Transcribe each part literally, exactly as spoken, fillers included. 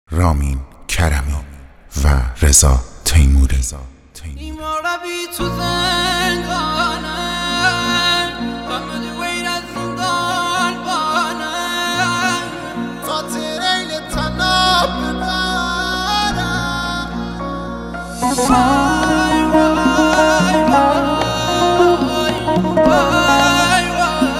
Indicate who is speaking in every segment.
Speaker 1: رامین کرمی و رضا تیموری.
Speaker 2: بیماربی تو زندانه غم دویر از زندان بانه خاطر ایل تناب ببارم وای وای وای وای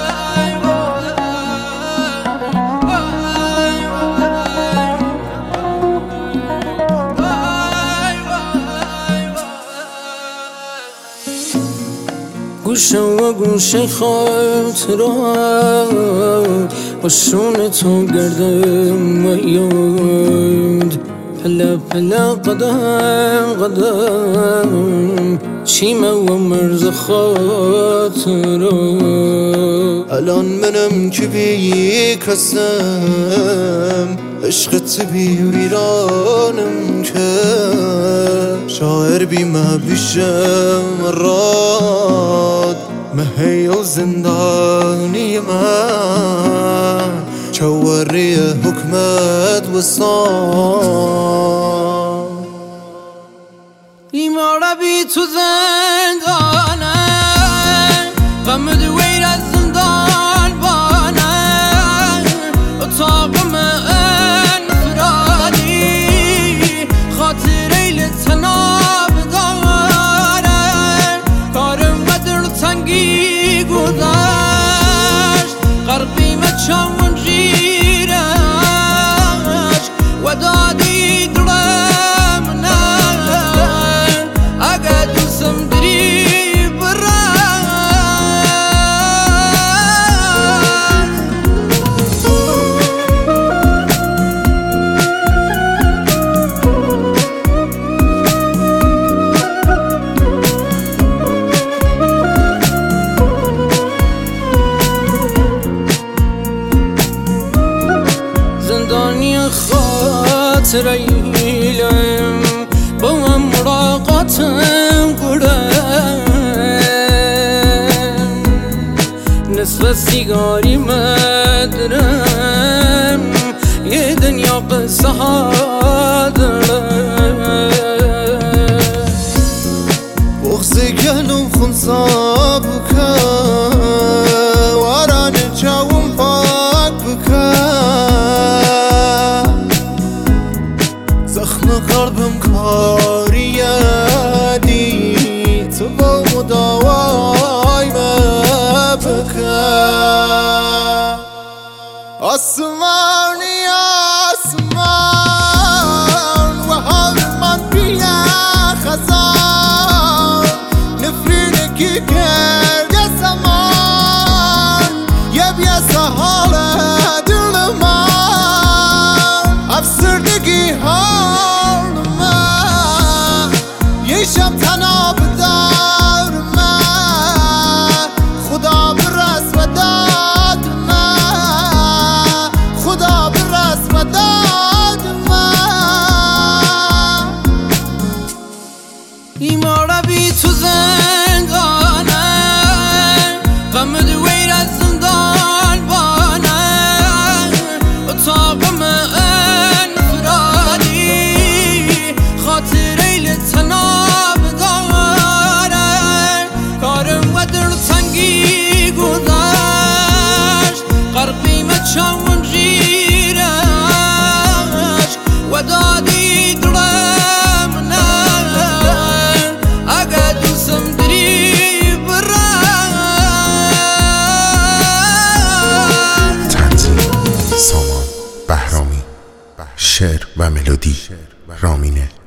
Speaker 2: گوشه و گوشه خاطرات با شون تو گردم و یاد پله پله قدم قدم چیمه و مرز خاطرات الان منم که بی کسم عشقت بی ویرانم که شاعر بی مبیشم راد مهی و زندانی من چواری حکمت وصال بیماره بی تو زندانه غم دویر از زندان بانه اتاق من انفرادی خاطر ایل تناب داره کارم قدر تنگی گذشت قربیم چون جیرش و دادی دلم نه اگه دوستم دری خاطر ایلم با مراقاتم گرم نصف سیگاری مدرم یه دنیا قصه ها دارم بغض گلم خونسا بکن واران جاوم پاک بکن قلبم کاریدی تو با مداوای مبکن آسمانی آسمان و حال من بیا خزان نفرینکی کرد زمان یه بیاسه حال دل من افسردگی ها شب تنها بدار من خدا برس و داد من خدا برس و داد من بیماره بی تو زندانه غم دویر از زندان بانه اتاق من انفرادی خاطر ایل تنها چون جیرش و دادی دلم نه اگه دوستم دری برد
Speaker 1: تنظیم سامان بهرامی، شعر و ملودی رامین